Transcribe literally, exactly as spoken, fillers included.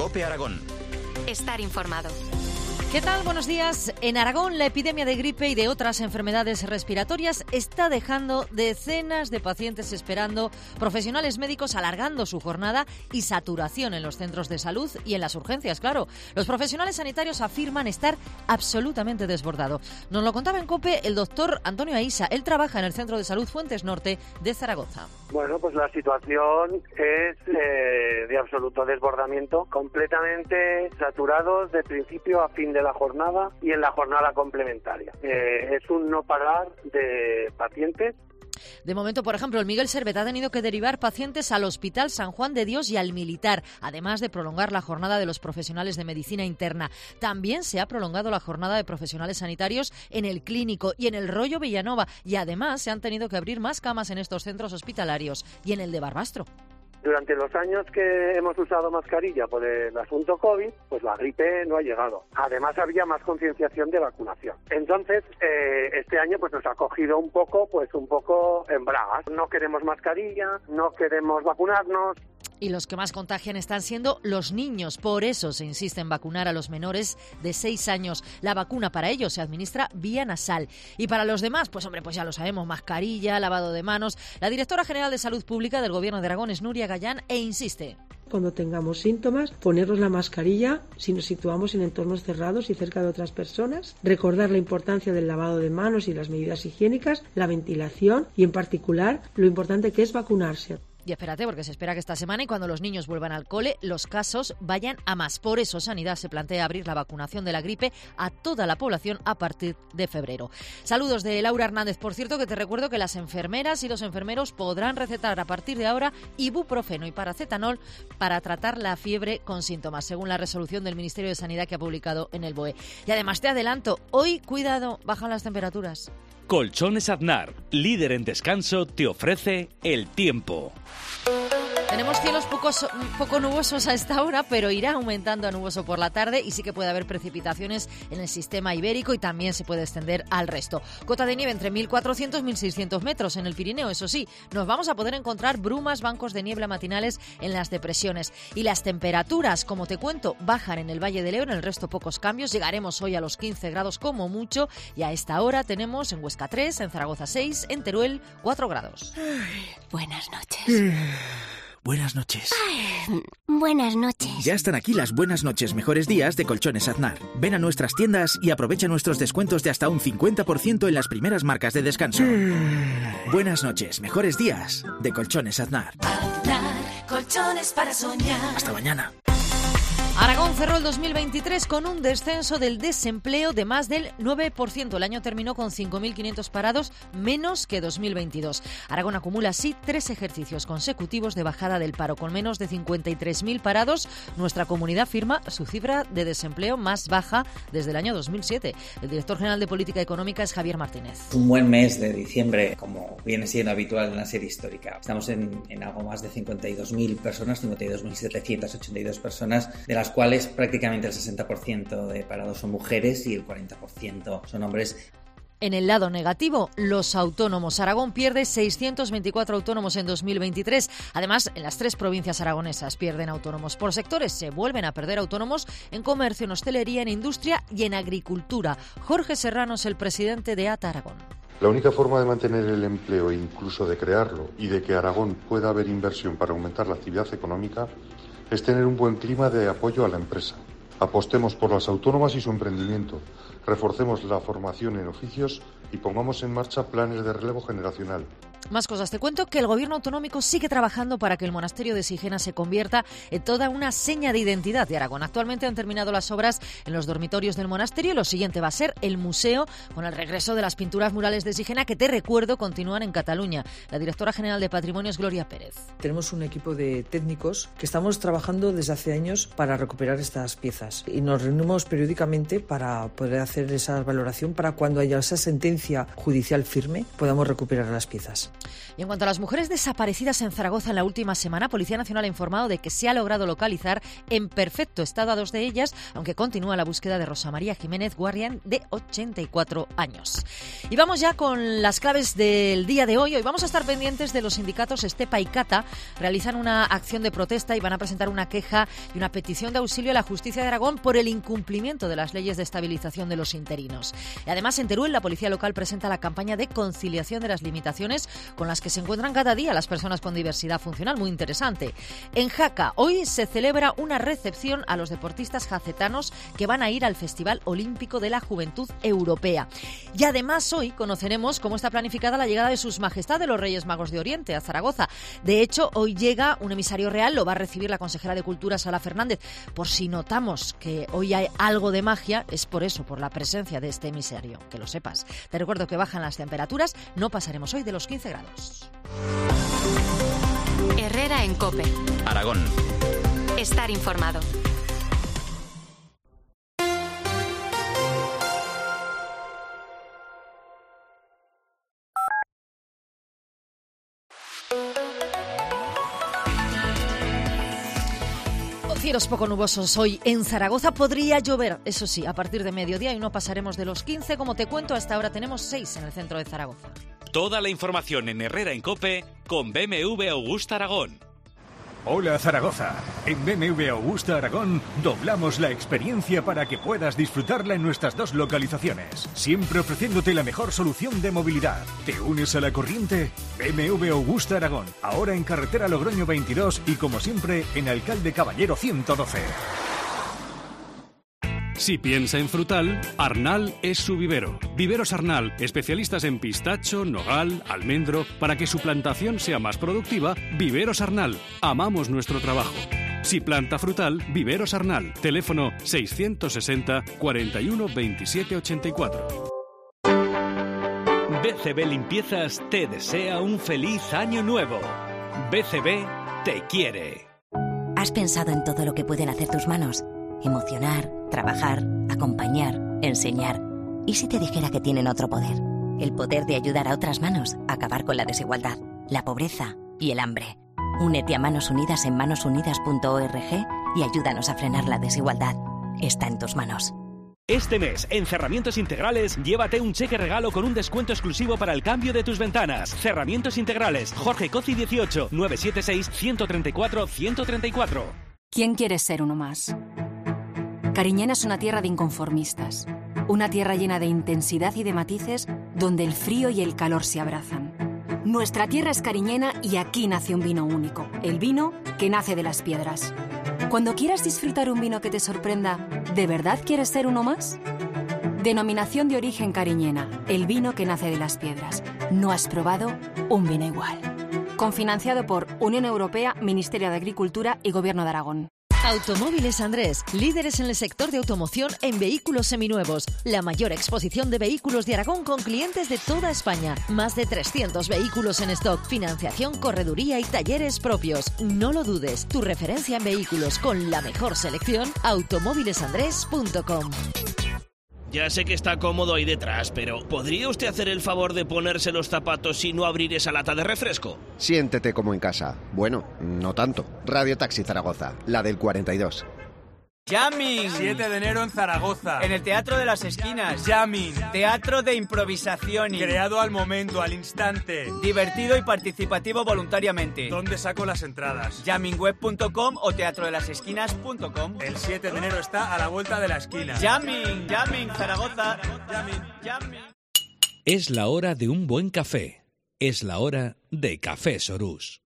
COPE Aragón. Estar informado. ¿Qué tal? Buenos días. En Aragón, la epidemia de gripe y de otras enfermedades respiratorias está dejando decenas de pacientes esperando, profesionales médicos alargando su jornada y saturación en los centros de salud y en las urgencias, claro. Los profesionales sanitarios afirman estar absolutamente desbordados. Nos lo contaba en COPE el doctor Antonio Aisa. Él trabaja en el Centro de Salud Fuentes Norte de Zaragoza. Bueno, pues la situación es eh, de absoluto desbordamiento, completamente saturados de principio a fin de la jornada y en la jornada complementaria. Eh, es un no parar de pacientes. De momento, por ejemplo, el Miguel Servet ha tenido que derivar pacientes al Hospital San Juan de Dios y al Militar, además de prolongar la jornada de los profesionales de medicina interna. También se ha prolongado la jornada de profesionales sanitarios en el Clínico y en el Rollo Villanova, y además se han tenido que abrir más camas en estos centros hospitalarios y en el de Barbastro. Durante los años que hemos usado mascarilla por el asunto COVID, pues la gripe no ha llegado. Además había más concienciación de vacunación. Entonces, eh, este año pues nos ha cogido un poco, pues un poco en bragas. No queremos mascarilla, no queremos vacunarnos. Y los que más contagian están siendo los niños. Por eso se insiste en vacunar a los menores de seis años. La vacuna para ellos se administra vía nasal. Y para los demás, pues hombre, pues ya lo sabemos, mascarilla, lavado de manos. La directora general de Salud Pública del Gobierno de Aragón es Nuria Gallán e insiste. Cuando tengamos síntomas, ponernos la mascarilla si nos situamos en entornos cerrados y cerca de otras personas, recordar la importancia del lavado de manos y las medidas higiénicas, la ventilación y en particular lo importante que es vacunarse. Y espérate, porque se espera que esta semana y cuando los niños vuelvan al cole, los casos vayan a más. Por eso Sanidad se plantea abrir la vacunación de la gripe a toda la población a partir de febrero. Saludos de Laura Hernández. Por cierto, que te recuerdo que las enfermeras y los enfermeros podrán recetar a partir de ahora ibuprofeno y paracetanol para tratar la fiebre con síntomas, según la resolución del Ministerio de Sanidad que ha publicado en el B O E. Y además te adelanto, hoy, cuidado, bajan las temperaturas. Colchones Aznar, líder en descanso, te ofrece el tiempo. Tenemos cielos pocos, poco nubosos a esta hora, pero irá aumentando a nuboso por la tarde y sí que puede haber precipitaciones en el sistema ibérico y también se puede extender al resto. Cota de nieve entre mil cuatrocientos y mil seiscientos metros en el Pirineo, eso sí, nos vamos a poder encontrar brumas, bancos de niebla matinales en las depresiones. Y las temperaturas, como te cuento, bajan en el Valle de León, en el resto pocos cambios. Llegaremos hoy a los quince grados como mucho y a esta hora tenemos en Huesca tres, en Zaragoza seis, en Teruel cuatro grados. Ay, buenas noches. Buenas noches. Ay, buenas noches. Ya están aquí las buenas noches, mejores días de Colchones Aznar. Ven a nuestras tiendas y aprovecha nuestros descuentos de hasta un cincuenta por ciento en las primeras marcas de descanso. Buenas noches, mejores días de Colchones Aznar. Aznar, colchones para soñar. Hasta mañana. Aragón cerró el dos mil veintitrés con un descenso del desempleo de más del nueve por ciento. El año terminó con cinco mil quinientos parados, menos que dos mil veintidós. Aragón acumula así tres ejercicios consecutivos de bajada del paro. Con menos de cincuenta y tres mil parados, nuestra comunidad firma su cifra de desempleo más baja desde el año dos mil siete. El director general de Política Económica es Javier Martínez. Un buen mes de diciembre, como viene siendo habitual en la serie histórica. Estamos en, en algo más de cincuenta y dos mil personas, cincuenta y dos mil setecientas ochenta y dos personas, de las cuales prácticamente el sesenta por ciento de parados son mujeres y el cuarenta por ciento son hombres. En el lado negativo, los autónomos. Aragón pierde seiscientos veinticuatro autónomos en dos mil veintitrés. Además, en las tres provincias aragonesas pierden autónomos. Por sectores se vuelven a perder autónomos en comercio, en hostelería, en industria y en agricultura. Jorge Serrano es el presidente de A T A Aragón. La única forma de mantener el empleo e incluso de crearlo y de que Aragón pueda haber inversión para aumentar la actividad económica es tener un buen clima de apoyo a la empresa. Apostemos por las autónomas y su emprendimiento, reforcemos la formación en oficios y pongamos en marcha planes de relevo generacional. Más cosas. Te cuento que el gobierno autonómico sigue trabajando para que el monasterio de Sigena se convierta en toda una seña de identidad de Aragón. Actualmente han terminado las obras en los dormitorios del monasterio y lo siguiente va a ser el museo con el regreso de las pinturas murales de Sigena que, te recuerdo, continúan en Cataluña. La directora general de Patrimonio es Gloria Pérez. Tenemos un equipo de técnicos que estamos trabajando desde hace años para recuperar estas piezas y nos reunimos periódicamente para poder hacer esa valoración para cuando haya esa sentencia judicial firme podamos recuperar las piezas. Y en cuanto a las mujeres desaparecidas en Zaragoza en la última semana, Policía Nacional ha informado de que se ha logrado localizar en perfecto estado a dos de ellas, aunque continúa la búsqueda de Rosa María Jiménez Guarrián, de ochenta y cuatro años. Y vamos ya con las claves del día de hoy. Hoy vamos a estar pendientes de los sindicatos Estepa y Cata. Realizan una acción de protesta y van a presentar una queja y una petición de auxilio a la justicia de Aragón por el incumplimiento de las leyes de estabilización de los interinos. Y además, en Teruel, la policía local presenta la campaña de conciliación de las limitaciones con las que se encuentran cada día las personas con diversidad funcional. Muy interesante. En Jaca, hoy se celebra una recepción a los deportistas jacetanos que van a ir al Festival Olímpico de la Juventud Europea. Y además hoy conoceremos cómo está planificada la llegada de sus majestades los Reyes Magos de Oriente a Zaragoza. De hecho, hoy llega un emisario real, lo va a recibir la consejera de Cultura, Sala Fernández. Por si notamos que hoy hay algo de magia, es por eso, por la presencia de este emisario, que lo sepas. Te recuerdo que bajan las temperaturas, no pasaremos hoy de los quince grados. Herrera en COPE. Aragón. Estar informado. Cielos poco nubosos hoy en Zaragoza. Podría llover, eso sí, a partir de mediodía y no pasaremos de los quince. Como te cuento, hasta ahora tenemos seis en el centro de Zaragoza. Toda la información en Herrera en COPE con B M W Augusta Aragón. Hola Zaragoza, en B M W Augusta Aragón doblamos la experiencia para que puedas disfrutarla en nuestras dos localizaciones, siempre ofreciéndote la mejor solución de movilidad. ¿Te unes a la corriente? B M W Augusta Aragón, ahora en carretera Logroño veintidós y como siempre en Alcalde Caballero ciento doce. Si piensa en frutal, Arnal es su vivero. Viveros Arnal, especialistas en pistacho, nogal, almendro. Para que su plantación sea más productiva, Viveros Arnal. Amamos nuestro trabajo. Si planta frutal, Viveros Arnal. Teléfono seiscientos sesenta, cuarenta y uno, veintisiete ochenta y cuatro. B C B Limpiezas te desea un feliz año nuevo. B C B te quiere. ¿Has pensado en todo lo que pueden hacer tus manos? Emocionar, trabajar, acompañar, enseñar. ¿Y si te dijera que tienen otro poder? El poder de ayudar a otras manos a acabar con la desigualdad, la pobreza y el hambre. Únete a Manos Unidas en manos unidas punto org y ayúdanos a frenar la desigualdad. Está en tus manos. Este mes, en Cerramientos Integrales, llévate un cheque regalo con un descuento exclusivo para el cambio de tus ventanas. Cerramientos Integrales, Jorge Coci dieciocho, nueve siete seis, uno tres cuatro, uno tres cuatro. ¿Quién quiere ser uno más? Cariñena es una tierra de inconformistas, una tierra llena de intensidad y de matices donde el frío y el calor se abrazan. Nuestra tierra es cariñena y aquí nace un vino único, el vino que nace de las piedras. Cuando quieras disfrutar un vino que te sorprenda, ¿de verdad quieres ser uno más? Denominación de origen cariñena, el vino que nace de las piedras. ¿No has probado un vino igual? Confinanciado por Unión Europea, Ministerio de Agricultura y Gobierno de Aragón. Automóviles Andrés, líderes en el sector de automoción en vehículos seminuevos. La mayor exposición de vehículos de Aragón con clientes de toda España. Más de trescientos vehículos en stock, financiación, correduría y talleres propios. No lo dudes, tu referencia en vehículos con la mejor selección, automóviles andrés punto com. Ya sé que está cómodo ahí detrás, pero ¿podría usted hacer el favor de ponerse los zapatos y no abrir esa lata de refresco? Siéntete como en casa. Bueno, no tanto. Radio Taxi Zaragoza, la del cuarenta y dos. Jamming. siete de enero en Zaragoza. En el Teatro de las Esquinas. Jamming. Teatro de improvisación. Creado al momento, al instante. Divertido y participativo voluntariamente. ¿Dónde saco las entradas? jamming web punto com o teatro de las esquinas punto com. El siete de enero está a la vuelta de la esquina. Jamming, Jamming, Zaragoza. Jamming, Jamming. Es la hora de un buen café. Es la hora de Café Sorús.